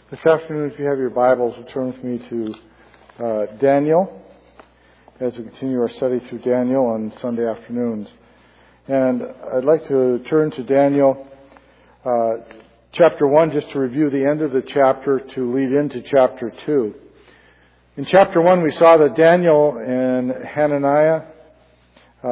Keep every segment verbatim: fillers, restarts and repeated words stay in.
This afternoon, if you have your Bibles, turn with me to uh, Daniel as we continue our study through Daniel on Sunday afternoons. And I'd like to turn to Daniel uh, chapter one just to review the end of the chapter to lead into chapter two. In chapter one, we saw that Daniel and Hananiah, uh,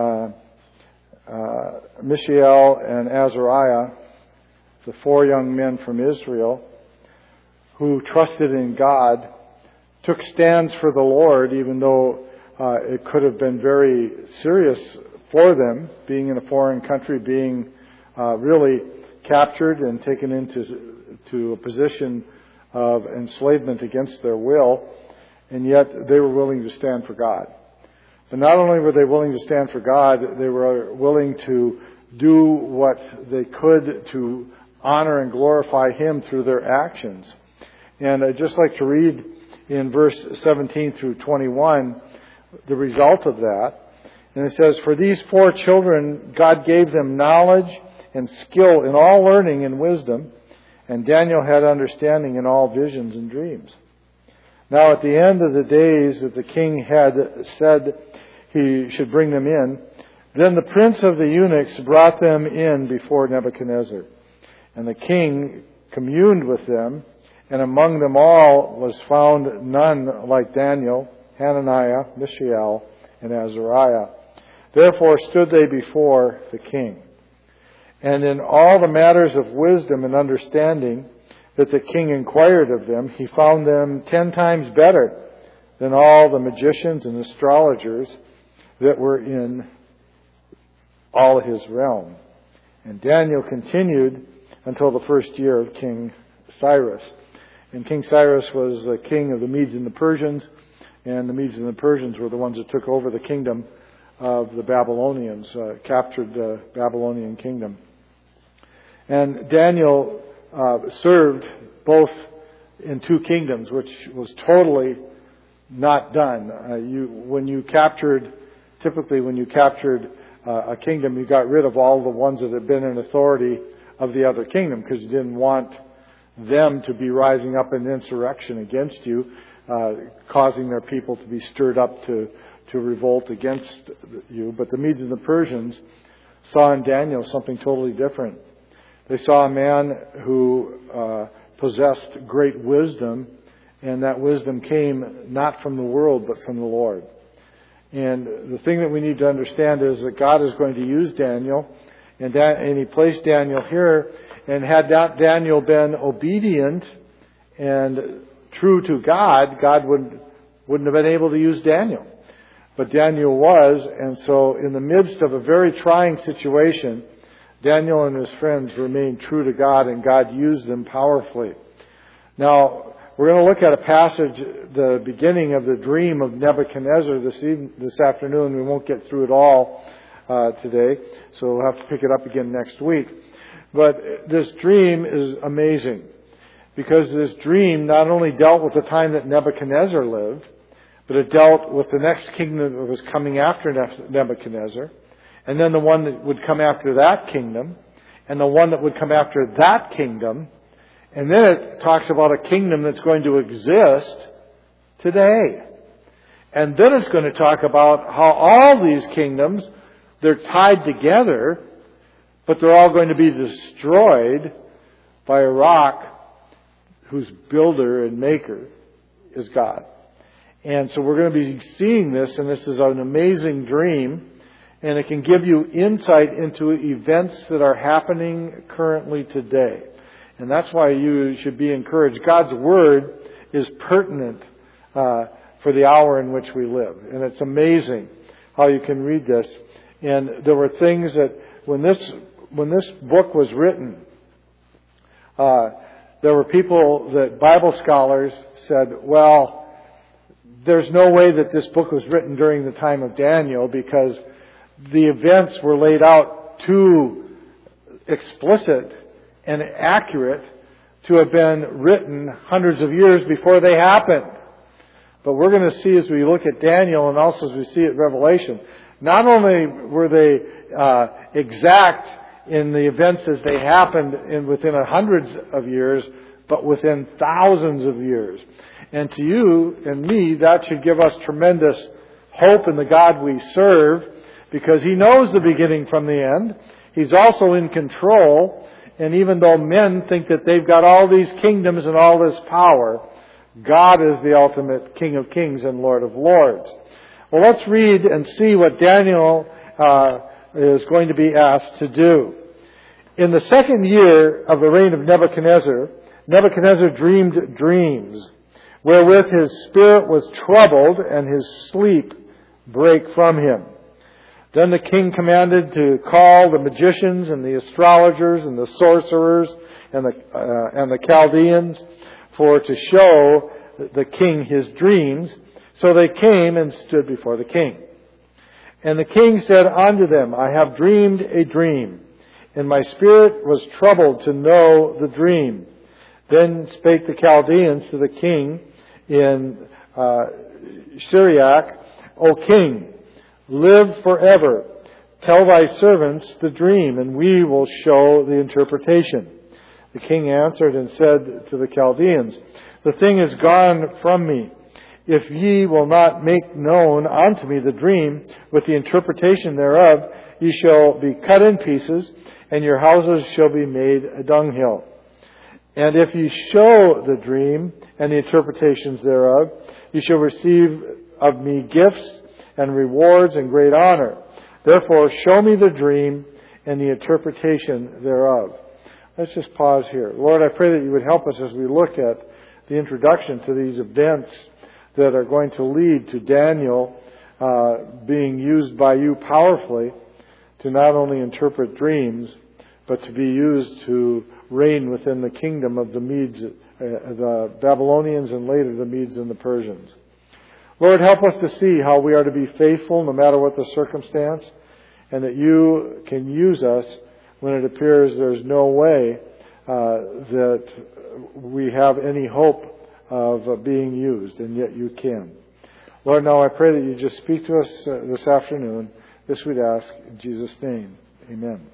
uh, Mishael, and Azariah, the four young men from Israel, who trusted in God, took stands for the Lord, even though uh, it could have been very serious for them, being in a foreign country, being uh, really captured and taken into to a position of enslavement against their will, and yet they were willing to stand for God. But not only were they willing to stand for God, they were willing to do what they could to honor and glorify Him through their actions. And I'd just like to read in verse seventeen through twenty-one the result of that. And it says, "For these four children, God gave them knowledge and skill in all learning and wisdom, and Daniel had understanding in all visions and dreams. Now at the end of the days that the king had said he should bring them in, then the prince of the eunuchs brought them in before Nebuchadnezzar. And the king communed with them, and among them all was found none like Daniel, Hananiah, Mishael, and Azariah. Therefore stood they before the king. And in all the matters of wisdom and understanding that the king inquired of them, he found them ten times better than all the magicians and astrologers that were in all his realm. And Daniel continued until the first year of King Cyrus." And King Cyrus was the king of the Medes and the Persians, and the Medes and the Persians were the ones that took over the kingdom of the Babylonians, uh, captured the Babylonian kingdom. And Daniel uh, served both in two kingdoms, which was totally not done. Uh, you, when you captured, typically when you captured uh, a kingdom, you got rid of all the ones that had been in authority of the other kingdom, because you didn't want them to be rising up in insurrection against you, uh, causing their people to be stirred up to, to revolt against you. But the Medes and the Persians saw in Daniel something totally different. They saw a man who uh, possessed great wisdom, and that wisdom came not from the world, but from the Lord. And the thing that we need to understand is that God is going to use Daniel, and, that, and He placed Daniel here. And had that Daniel been obedient and true to God, God wouldn't, wouldn't have been able to use Daniel. But Daniel was, and so in the midst of a very trying situation, Daniel and his friends remained true to God, and God used them powerfully. Now, we're going to look at a passage, the beginning of the dream of Nebuchadnezzar this evening, this afternoon. We won't get through it all uh, today, so we'll have to pick it up again next week. But this dream is amazing, because this dream not only dealt with the time that Nebuchadnezzar lived, but it dealt with the next kingdom that was coming after Nebuchadnezzar, and then the one that would come after that kingdom, and the one that would come after that kingdom, and then it talks about a kingdom that's going to exist today. And then it's going to talk about how all these kingdoms, they're tied together, but they're all going to be destroyed by a rock whose builder and maker is God. And so we're going to be seeing this, and this is an amazing dream, and it can give you insight into events that are happening currently today. And that's why you should be encouraged. God's Word is pertinent uh, for the hour in which we live. And it's amazing how you can read this. And there were things that when this When this book was written, uh, there were people that Bible scholars said, well, there's no way that this book was written during the time of Daniel, because the events were laid out too explicit and accurate to have been written hundreds of years before they happened. But we're going to see as we look at Daniel, and also as we see at Revelation, not only were they uh, exact in the events as they happened in within a hundreds of years, but within thousands of years. And to you and me, that should give us tremendous hope in the God we serve, because He knows the beginning from the end. He's also in control. And even though men think that they've got all these kingdoms and all this power, God is the ultimate King of Kings and Lord of Lords. Well, let's read and see what Daniel uh, is going to be asked to do. In the second year of the reign of Nebuchadnezzar, Nebuchadnezzar dreamed dreams, wherewith his spirit was troubled, and his sleep brake from him. Then the king commanded to call the magicians and the astrologers and the sorcerers and the uh, and the Chaldeans, for to show the king his dreams. So they came and stood before the king. And the king said unto them, I have dreamed a dream, and my spirit was troubled to know the dream. Then spake the Chaldeans to the king in uh, Syriac, O king, live forever. Tell thy servants the dream, and we will show the interpretation. The king answered and said to the Chaldeans, the thing is gone from me. If ye will not make known unto me the dream with the interpretation thereof, ye shall be cut in pieces, and your houses shall be made a dunghill. And if ye show the dream and the interpretations thereof, ye shall receive of me gifts and rewards and great honor. Therefore, show me the dream and the interpretation thereof. Let's just pause here. Lord, I pray that you would help us as we look at the introduction to these events that are going to lead to Daniel uh, being used by you powerfully to not only interpret dreams, but to be used to reign within the kingdom of the Medes, uh, the Babylonians, and later the Medes and the Persians. Lord, help us to see how we are to be faithful no matter what the circumstance, and that you can use us when it appears there's no way uh, that we have any hope of uh, being used, and yet you can. Lord, now I pray that you just speak to us uh, this afternoon. This we'd ask in Jesus' name. Amen.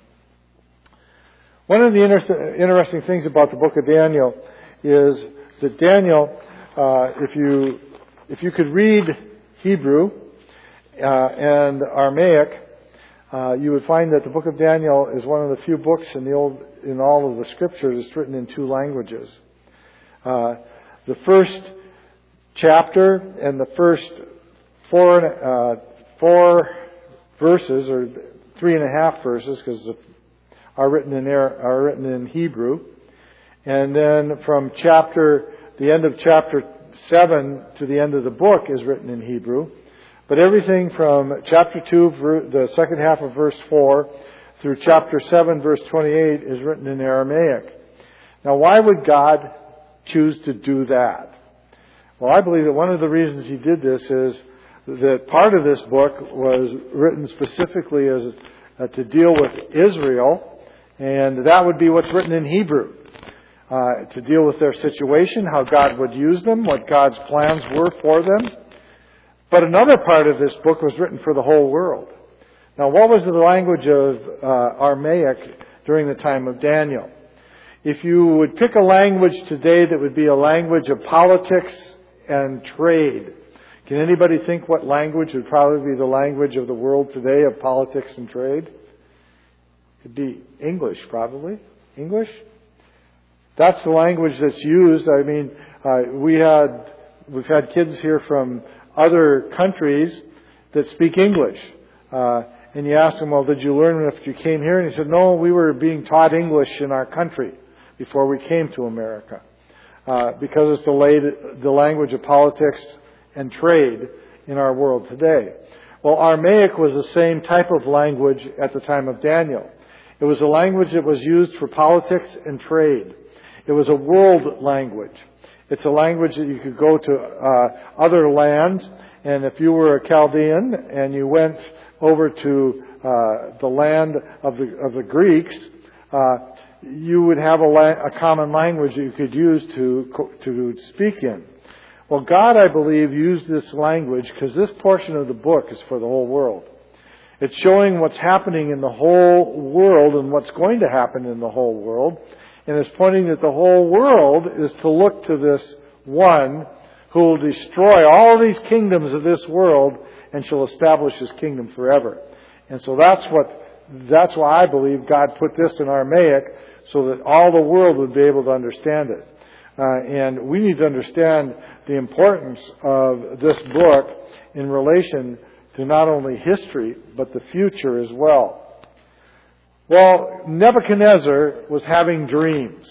One of the inter- interesting things about the book of Daniel is that Daniel, uh, if you if you could read Hebrew uh, and Aramaic, uh, you would find that the book of Daniel is one of the few books in the old in all of the scriptures that's written in two languages. Uh, the first chapter and the first four uh, four verses, or three and a half verses, because are written in are written in Hebrew, and then from chapter the end of chapter seven to the end of the book is written in Hebrew. But everything from chapter two, the second half of verse four, through chapter seven, verse twenty-eight, is written in Aramaic. Now, why would God choose to do that? Well, I believe that one of the reasons He did this is that part of this book was written specifically as uh, to deal with Israel, and that would be what's written in Hebrew. Uh, to deal with their situation, how God would use them, what God's plans were for them. But another part of this book was written for the whole world. Now, what was the language of uh, Aramaic during the time of Daniel? If you would pick a language today that would be a language of politics and trade, can anybody think what language would probably be the language of the world today of politics and trade? It'd be English, probably. English? That's the language that's used. I mean, uh, we had, we've had kids here from other countries that speak English. Uh, and you ask them, well, did you learn if you came here? And he said, no, we were being taught English in our country before we came to America. Uh, because it's the, late, the language of politics and trade in our world today. Well, Aramaic was the same type of language at the time of Daniel. It was a language that was used for politics and trade. It was a world language. It's a language that you could go to uh, other lands, and if you were a Chaldean and you went over to uh, the land of the of the Greeks, uh, you would have a, la- a common language that you could use to to speak in. Well, God, I believe, used this language because this portion of the book is for the whole world. It's showing what's happening in the whole world and what's going to happen in the whole world. And it's pointing that the whole world is to look to this one who will destroy all these kingdoms of this world and shall establish His kingdom forever. And so that's what, that's why I believe God put this in Aramaic, so that all the world would be able to understand it. Uh, and we need to understand the importance of this book in relation to not only history, but the future as well. Well, Nebuchadnezzar was having dreams.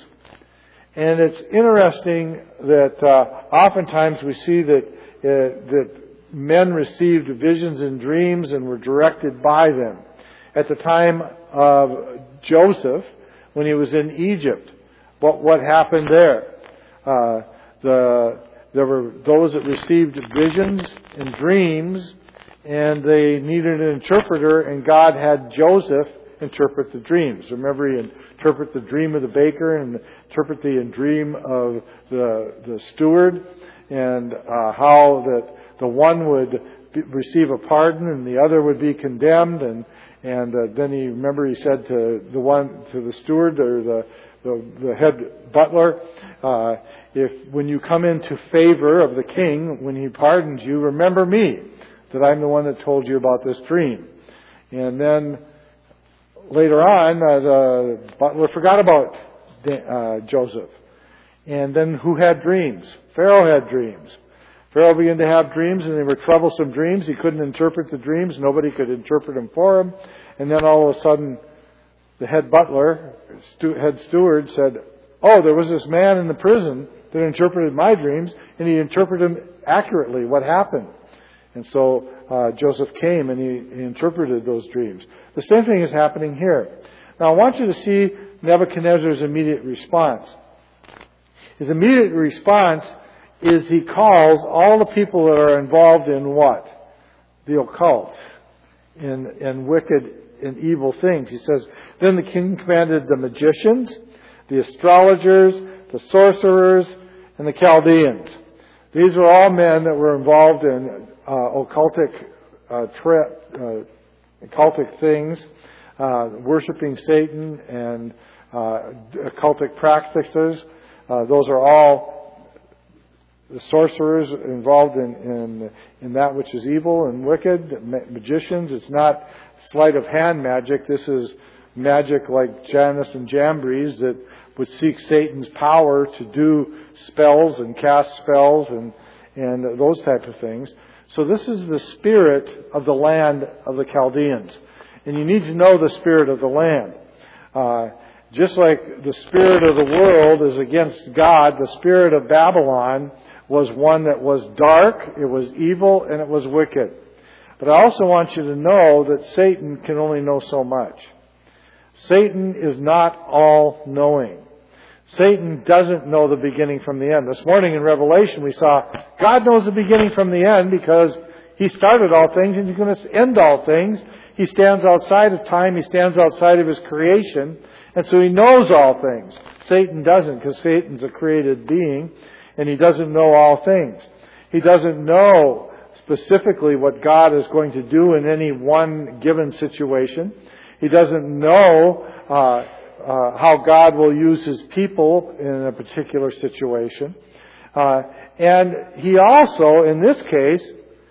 And it's interesting that uh, oftentimes we see that uh, that men received visions and dreams and were directed by them. At the time of Joseph, when he was in Egypt, what what happened there? Uh, the there were those that received visions and dreams, and they needed an interpreter, and God had Joseph interpret the dreams. Remember, he interpret the dream of the baker and interpret the dream of the the steward, and uh, how that the one would be, receive a pardon and the other would be condemned. And and uh, then he remember he said to the one to the steward or the the, the head butler, uh, if when you come into favor of the king, when he pardons you, remember me, that I'm the one that told you about this dream. And then later on, uh, the butler forgot about uh, Joseph. And then who had dreams? Pharaoh had dreams. Pharaoh began to have dreams, and they were troublesome dreams. He couldn't interpret the dreams. Nobody could interpret them for him. And then all of a sudden, the head butler, stu- head steward said, oh, there was this man in the prison that interpreted my dreams, and he interpreted them accurately, what happened. And so uh, Joseph came and he, he interpreted those dreams. The same thing is happening here. Now I want you to see Nebuchadnezzar's immediate response. His immediate response is he calls all the people that are involved in what? The occult, in, in wicked and evil things. He says, then the king commanded the magicians, the astrologers, the sorcerers, and the Chaldeans. These were all men that were involved in uh, occultic, uh, tra- uh, occultic things, uh, worshiping Satan and uh, occultic practices. Uh, those are all the sorcerers involved in, in in that which is evil and wicked. Ma- magicians. It's not sleight of hand magic. This is magic like Janus and Jambres that would seek Satan's power to do spells and cast spells and and those type of things. So this is the spirit of the land of the Chaldeans. And you need to know the spirit of the land. Uh, just like the spirit of the world is against God, the spirit of Babylon was one that was dark, it was evil, and it was wicked. But I also want you to know that Satan can only know so much. Satan is not all-knowing. Satan doesn't know the beginning from the end. This morning in Revelation we saw God knows the beginning from the end because He started all things and He's going to end all things. He stands outside of time. He stands outside of His creation. And so He knows all things. Satan doesn't, because Satan's a created being and he doesn't know all things. He doesn't know specifically what God is going to do in any one given situation. He doesn't know uh, uh, how God will use His people in a particular situation. Uh, and he also, in this case,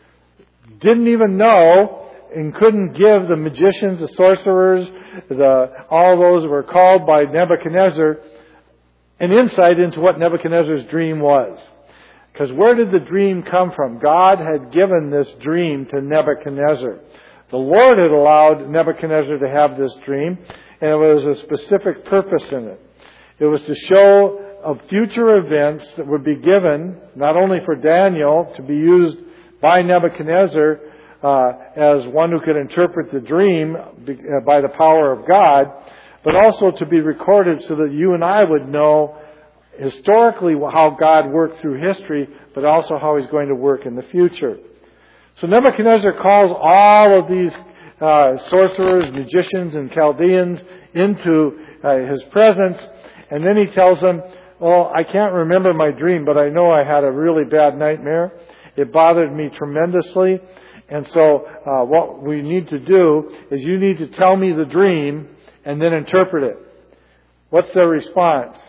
didn't even know and couldn't give the magicians, the sorcerers, the all those who were called by Nebuchadnezzar an insight into what Nebuchadnezzar's dream was. Because where did the dream come from? God had given this dream to Nebuchadnezzar. The Lord had allowed Nebuchadnezzar to have this dream, and it was a specific purpose in it. It was to show of future events that would be given, not only for Daniel to be used by Nebuchadnezzar uh, as one who could interpret the dream by the power of God, but also to be recorded so that you and I would know historically how God worked through history, but also how He's going to work in the future. So Nebuchadnezzar calls all of these uh, sorcerers, magicians, and Chaldeans into uh, his presence, and then he tells them, well, I can't remember my dream, but I know I had a really bad nightmare. It bothered me tremendously. And so uh, what we need to do is you need to tell me the dream and then interpret it. What's their response?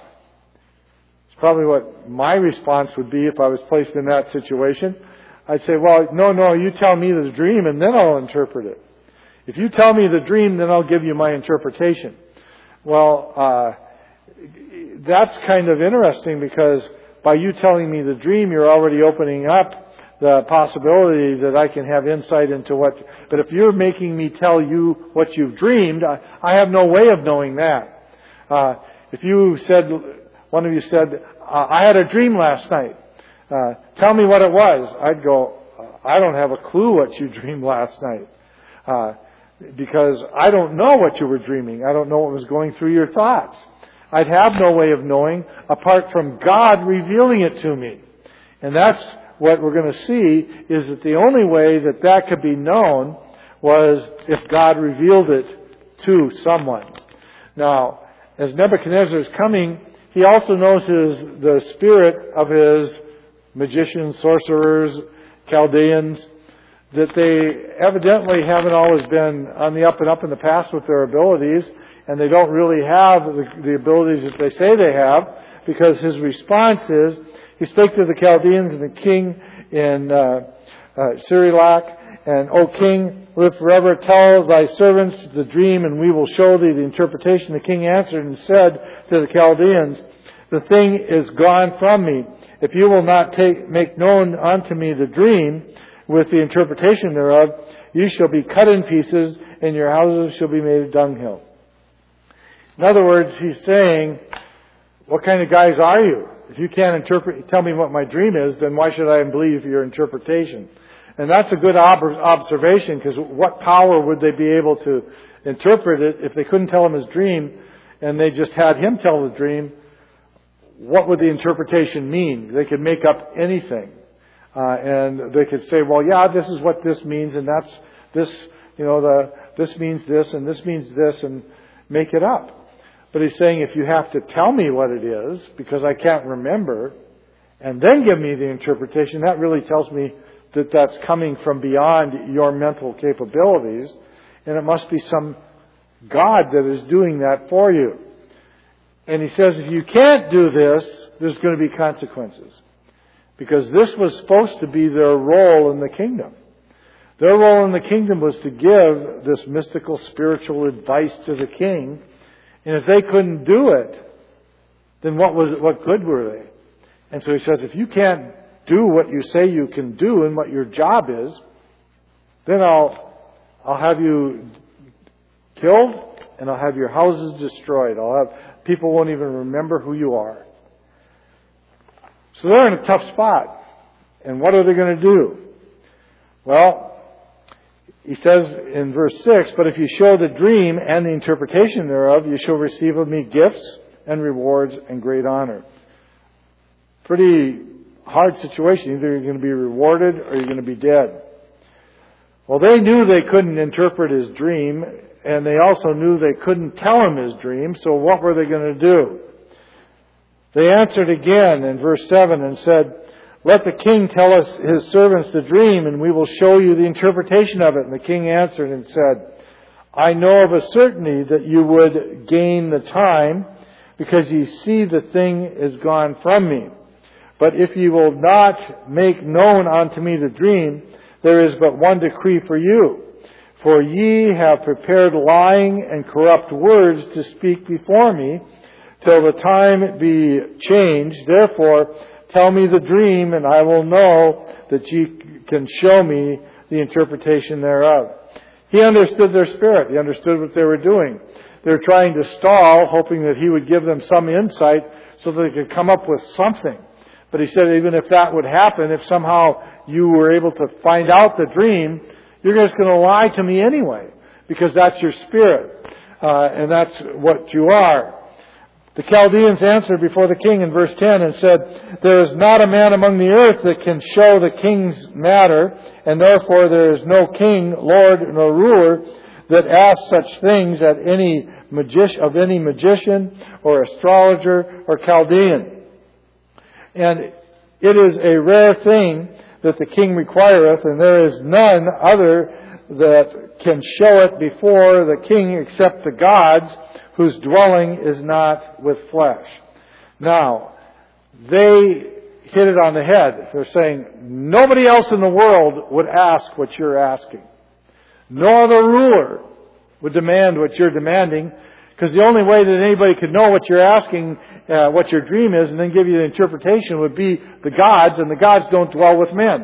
It's probably what my response would be if I was placed in that situation. I'd say, well, no, no, you tell me the dream and then I'll interpret it. If you tell me the dream, then I'll give you my interpretation. Well, uh, that's kind of interesting because by you telling me the dream, you're already opening up the possibility that I can have insight into what... But if you're making me tell you what you've dreamed, I, I have no way of knowing that. Uh, if you said, one of you said, uh, I had a dream last night. Uh, tell me what it was. I'd go, I don't have a clue what you dreamed last night. Uh, because I don't know what you were dreaming. I don't know what was going through your thoughts. I'd have no way of knowing apart from God revealing it to me. And that's what we're going to see, is that the only way that that could be known was if God revealed it to someone. Now, as Nebuchadnezzar is coming, he also knows his, the spirit of his magicians, sorcerers, Chaldeans, that they evidently haven't always been on the up and up in the past with their abilities, and they don't really have the, the abilities that they say they have, because his response is, he spake to the Chaldeans and the king in uh, uh, Syriac, and, O king, live forever, tell thy servants the dream, and we will show thee the interpretation. The king answered and said to the Chaldeans, the thing is gone from me. If you will not take, make known unto me the dream with the interpretation thereof, you shall be cut in pieces, and your houses shall be made a dunghill. In other words, he's saying, what kind of guys are you? If you can't interpret, tell me what my dream is, then why should I believe your interpretation? And that's a good ob- observation, because what power would they be able to interpret it if they couldn't tell him his dream and they just had him tell the dream? What would the interpretation mean? They could make up anything. Uh, and they could say, well, yeah, this is what this means, and that's this, you know, the this means this, and this means this, and make it up. But he's saying, if you have to tell me what it is, because I can't remember, and then give me the interpretation, that really tells me that that's coming from beyond your mental capabilities, and it must be some God that is doing that for you. And he says, if you can't do this, there's going to be consequences. Because this was supposed to be their role in the kingdom. Their role in the kingdom was to give this mystical spiritual advice to the king. And if they couldn't do it, then what was what good were they? And so he says, if you can't do what you say you can do and what your job is, then I'll I'll have you killed and I'll have your houses destroyed. I'll have people won't even remember who you are. So they're in a tough spot. And what are they going to do? Well, he says in verse six, but if you show the dream and the interpretation thereof, you shall receive of me gifts and rewards and great honor. Pretty hard situation. Either you're going to be rewarded or you're going to be dead. Well, they knew they couldn't interpret his dream, and they also knew they couldn't tell him his dream, so what were they going to do? They answered again in verse seven and said, let the king tell us his servants the dream, and we will show you the interpretation of it. And the king answered and said, I know of a certainty that you would gain the time, because ye see the thing is gone from me. But if ye will not make known unto me the dream, there is but one decree for you. For ye have prepared lying and corrupt words to speak before me, till the time be changed. Therefore, tell me the dream, and I will know that ye can show me the interpretation thereof. He understood their spirit. He understood what they were doing. They were trying to stall, hoping that he would give them some insight so that they could come up with something. But he said, even if that would happen, if somehow you were able to find out the dream, you're just going to lie to me anyway, because that's your spirit, uh, and that's what you are. The Chaldeans answered before the king in verse ten and said, there is not a man among the earth that can show the king's matter, and therefore there is no king, lord, nor ruler that asks such things at any magi- of any magician or astrologer or Chaldean. And it is a rare thing that the king requireth, and there is none other that can show it before the king except the gods, whose dwelling is not with flesh. Now, they hit it on the head. They're saying, nobody else in the world would ask what you're asking. No other ruler would demand what you're demanding, because the only way that anybody could know what you're asking, uh, what your dream is, and then give you the interpretation would be the gods, and the gods don't dwell with men.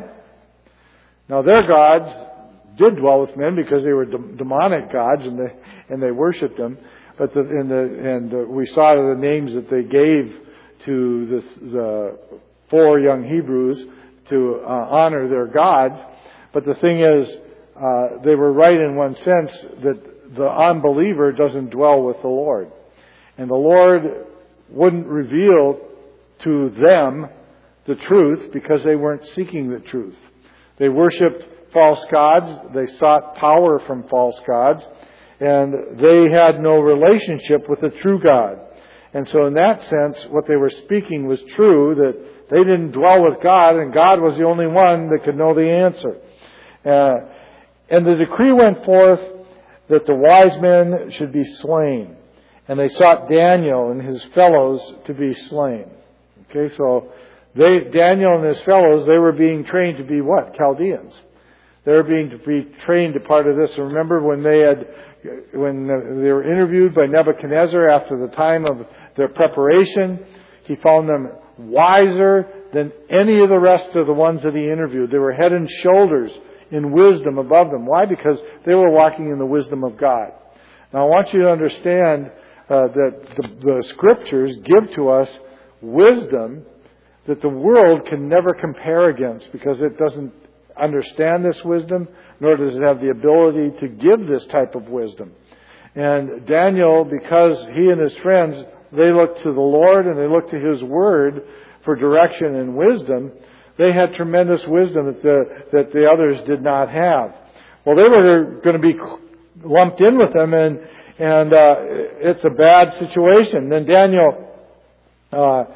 Now, their gods did dwell with men because they were de- demonic gods, and they, and they worshipped them. But the, in the, and uh, we saw the names that they gave to this, the four young Hebrews to uh, honor their gods. But the thing is, uh, they were right in one sense that the unbeliever doesn't dwell with the Lord. And the Lord wouldn't reveal to them the truth because they weren't seeking the truth. They worshipped false gods. They sought power from false gods. And they had no relationship with the true God. And so in that sense, what they were speaking was true, that they didn't dwell with God, and God was the only one that could know the answer. Uh, and the decree went forth that the wise men should be slain. And they sought Daniel and his fellows to be slain. Okay, so they, Daniel and his fellows, they were being trained to be what? Chaldeans. They were being to be trained to part of this. And remember when they had, when they were interviewed by Nebuchadnezzar after the time of their preparation, he found them wiser than any of the rest of the ones that he interviewed. They were head and shoulders in wisdom above them. Why? Because they were walking in the wisdom of God. Now I want you to understand uh, that the, the Scriptures give to us wisdom that the world can never compare against, because it doesn't understand this wisdom, nor does it have the ability to give this type of wisdom. And Daniel, because he and his friends, they looked to the Lord and they looked to His Word for direction and wisdom, they had tremendous wisdom that the, that the others did not have. Well, they were going to be lumped in with them, and, and uh, it's a bad situation. Then Daniel uh, uh,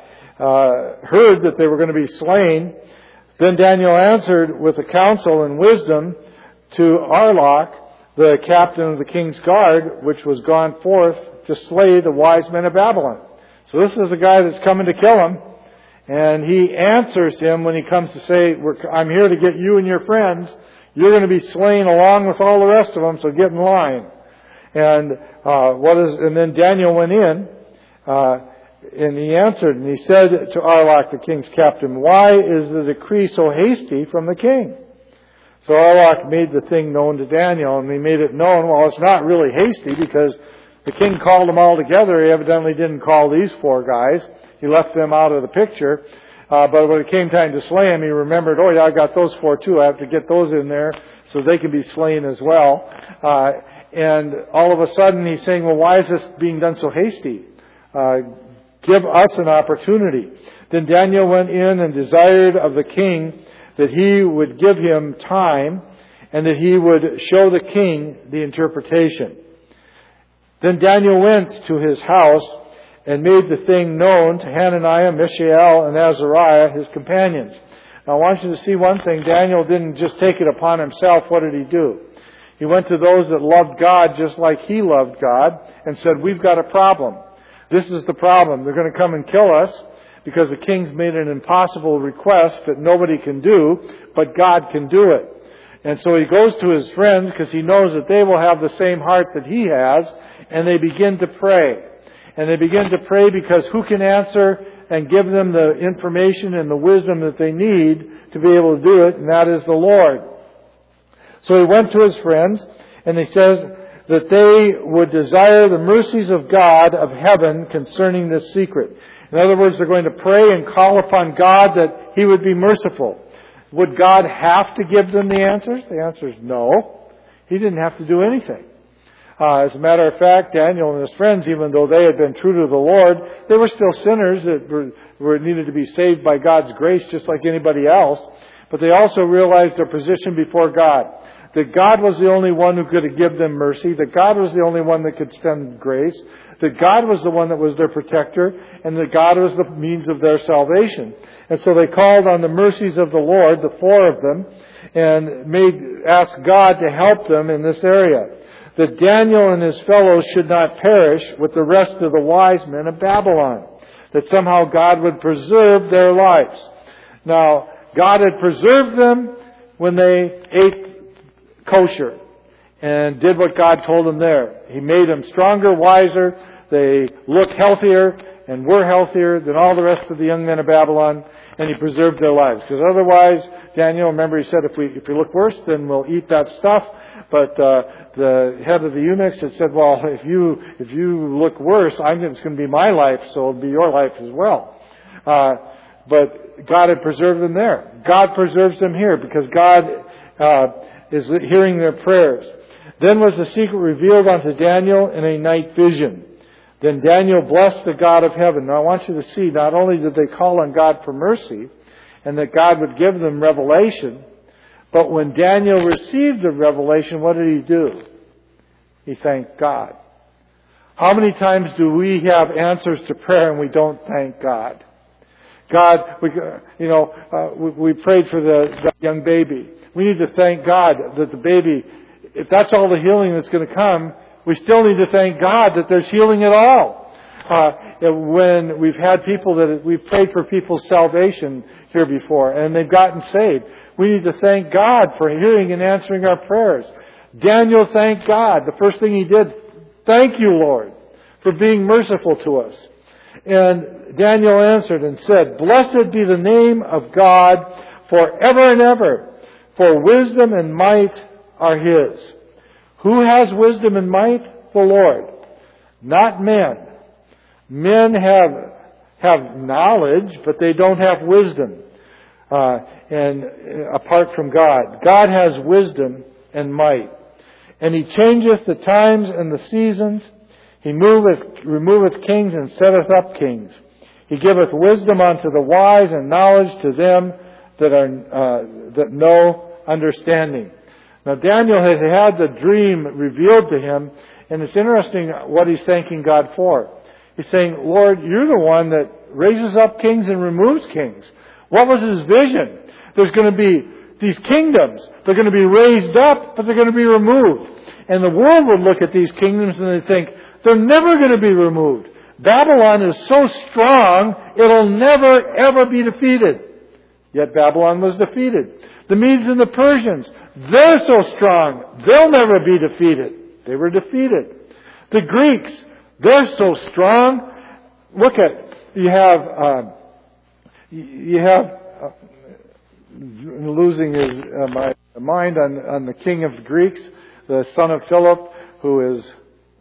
heard that they were going to be slain. Then Daniel answered with the counsel and wisdom to Arlok, the captain of the king's guard, which was gone forth to slay the wise men of Babylon. So this is the guy that's coming to kill him. And he answers him when he comes to say, I'm here to get you and your friends. You're going to be slain along with all the rest of them, so get in line. And uh, what is? And then Daniel went in, uh, and he answered, and he said to Arlok, the king's captain, why is the decree so hasty from the king? So Arlok made the thing known to Daniel, and he made it known, well, it's not really hasty, because the king called them all together. He evidently didn't call these four guys. He left them out of the picture. Uh, but when it came time to slay him, he remembered, oh yeah, I got those four too. I have to get those in there so they can be slain as well. Uh, and all of a sudden he's saying, well, why is this being done so hasty? Uh, give us an opportunity. Then Daniel went in and desired of the king that he would give him time and that he would show the king the interpretation. Then Daniel went to his house and made the thing known to Hananiah, Mishael, and Azariah, his companions. Now I want you to see one thing. Daniel didn't just take it upon himself. What did he do? He went to those that loved God just like he loved God and said, we've got a problem. This is the problem. They're going to come and kill us because the king's made an impossible request that nobody can do, but God can do it. And so he goes to his friends because he knows that they will have the same heart that he has, and they begin to pray. And they begin to pray because who can answer and give them the information and the wisdom that they need to be able to do it, and that is the Lord. So he went to his friends, and he says that they would desire the mercies of God of heaven concerning this secret. In other words, they're going to pray and call upon God that He would be merciful. Would God have to give them the answers? The answer is no. He didn't have to do anything. Uh, as a matter of fact, Daniel and his friends, even though they had been true to the Lord, they were still sinners that were, were needed to be saved by God's grace just like anybody else. But they also realized their position before God. that God was the only one who could give them mercy, that God was the only one that could extend grace, that God was the one that was their protector, and that God was the means of their salvation. And so they called on the mercies of the Lord, the four of them, and made asked God to help them in this area. That Daniel and his fellows should not perish with the rest of the wise men of Babylon. That somehow God would preserve their lives. Now, God had preserved them when they ate kosher and did what God told them there. He made them stronger, wiser. They looked healthier and were healthier than all the rest of the young men of Babylon, and He preserved their lives. Because otherwise, Daniel, remember he said, if we if we look worse, then we'll eat that stuff. But uh, the head of the eunuchs had said, well, if you if you look worse, I'm it's going to be my life, so it'll be your life as well. Uh, but God had preserved them there. God preserves them here because God uh, is hearing their prayers. Then was the secret revealed unto Daniel in a night vision. Then Daniel blessed the God of heaven. Now I want you to see, not only did they call on God for mercy, and that God would give them revelation, but when Daniel received the revelation, what did he do? He thanked God. How many times do we have answers to prayer and we don't thank God? God, we, you know, uh, we, we prayed for the, the young baby. We need to thank God that the baby, if that's all the healing that's going to come, we still need to thank God that there's healing at all. Uh, when we've had people that we've prayed for people's salvation here before and they've gotten saved, we need to thank God for hearing and answering our prayers. Daniel thanked God. The first thing he did, thank you, Lord, for being merciful to us. And Daniel answered and said, blessed be the name of God forever and ever, for wisdom and might are His. Who has wisdom and might? The Lord, not men. Men have have knowledge, but they don't have wisdom. Uh, and uh, apart from God, God has wisdom and might. And He changeth the times and the seasons. He moveth, removeth kings and setteth up kings. He giveth wisdom unto the wise and knowledge to them that are uh, that know understanding. Now Daniel has had the dream revealed to him, and it's interesting what he's thanking God for. He's saying, Lord, you're the one that raises up kings and removes kings. What was his vision? There's going to be these kingdoms. They're going to be raised up, but they're going to be removed. And the world would look at these kingdoms and they think, they're never going to be removed. Babylon is so strong, it'll never, ever be defeated. Yet Babylon was defeated. The Medes and the Persians, they're so strong, they'll never be defeated. They were defeated. The Greeks, they're so strong. Look at, you have, uh, you have, uh, losing his uh, my mind on, on the king of the Greeks, the son of Philip, who is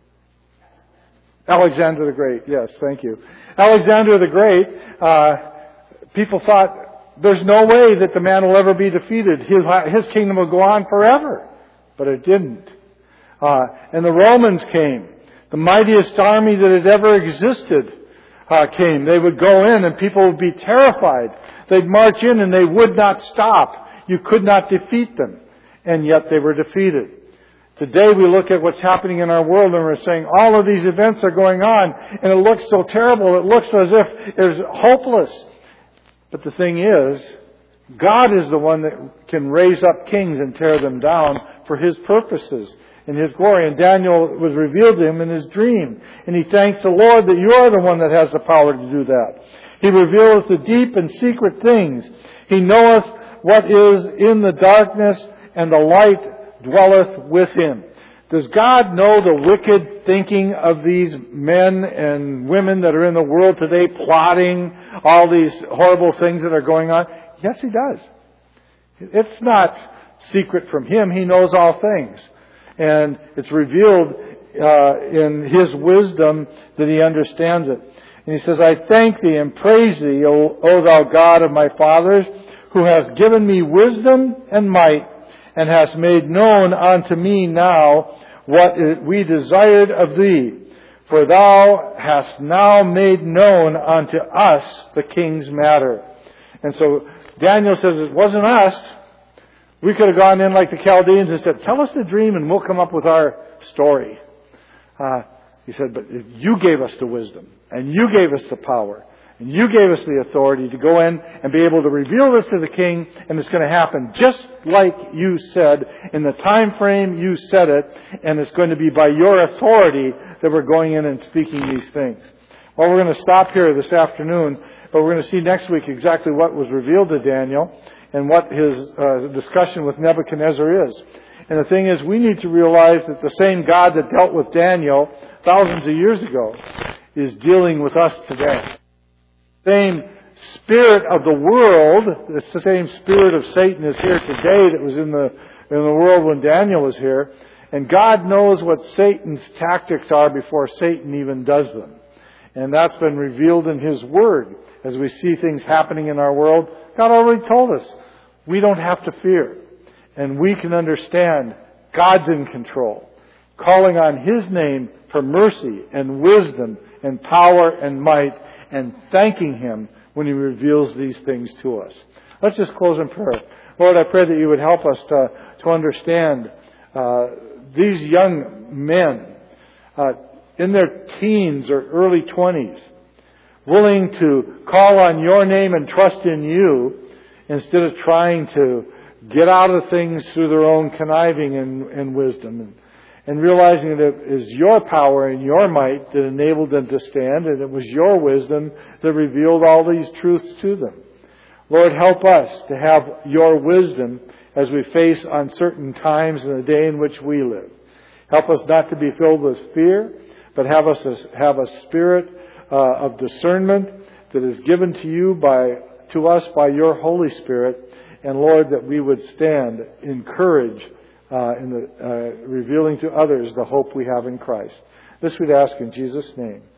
Alexander the Great. Yes, thank you. Alexander the Great, uh, people thought, there's no way that the man will ever be defeated. His, his kingdom will go on forever. But it didn't. Uh, and the Romans came. The mightiest army that had ever existed uh, came. They would go in and people would be terrified. They'd march in and they would not stop. You could not defeat them. And yet they were defeated. Today we look at what's happening in our world and we're saying all of these events are going on and it looks so terrible. It looks as if it's hopeless. But the thing is, God is the one that can raise up kings and tear them down for His purposes and His glory. And Daniel was revealed to him in his dream. And he thanks the Lord that you are the one that has the power to do that. He revealeth the deep and secret things. He knoweth what is in the darkness, and the light dwelleth with Him. Does God know the wicked thinking of these men and women that are in the world today plotting all these horrible things that are going on? Yes, He does. It's not secret from Him. He knows all things. And it's revealed uh, in His wisdom that He understands it. And He says, I thank Thee and praise Thee, O, o Thou God of my fathers, who hast given me wisdom and might, and hast made known unto me now what we desired of Thee. For Thou hast now made known unto us the king's matter. And so Daniel says, it wasn't us. We could have gone in like the Chaldeans and said, tell us the dream and we'll come up with our story. Uh, he said, but you gave us the wisdom and you gave us the power and you gave us the authority to go in and be able to reveal this to the king, and it's going to happen just like you said in the time frame you said it, and it's going to be by your authority that we're going in and speaking these things. Well, we're going to stop here this afternoon, but we're going to see next week exactly what was revealed to Daniel and what his uh, discussion with Nebuchadnezzar is. And the thing is, we need to realize that the same God that dealt with Daniel thousands of years ago is dealing with us today. Same spirit of the world, the same spirit of Satan is here today that was in the in the world when Daniel was here. And God knows what Satan's tactics are before Satan even does them. And that's been revealed in His Word. As we see things happening in our world, God already told us we don't have to fear. And we can understand God's in control. Calling on His name for mercy and wisdom and power and might, and thanking Him when He reveals these things to us. Let's just close in prayer. Lord, I pray that You would help us to, to understand uh, these young men uh, in their teens or early twenties, willing to call on Your name and trust in You instead of trying to get out of things through their own conniving and, and wisdom. And, And realizing that it is Your power and Your might that enabled them to stand, and it was Your wisdom that revealed all these truths to them. Lord, help us to have Your wisdom as we face uncertain times in the day in which we live. Help us not to be filled with fear, but have us have a spirit uh, of discernment that is given to you by to us by Your Holy Spirit. And Lord, that we would stand in courage Uh, in the, uh, revealing to others the hope we have in Christ. This we'd ask in Jesus' name.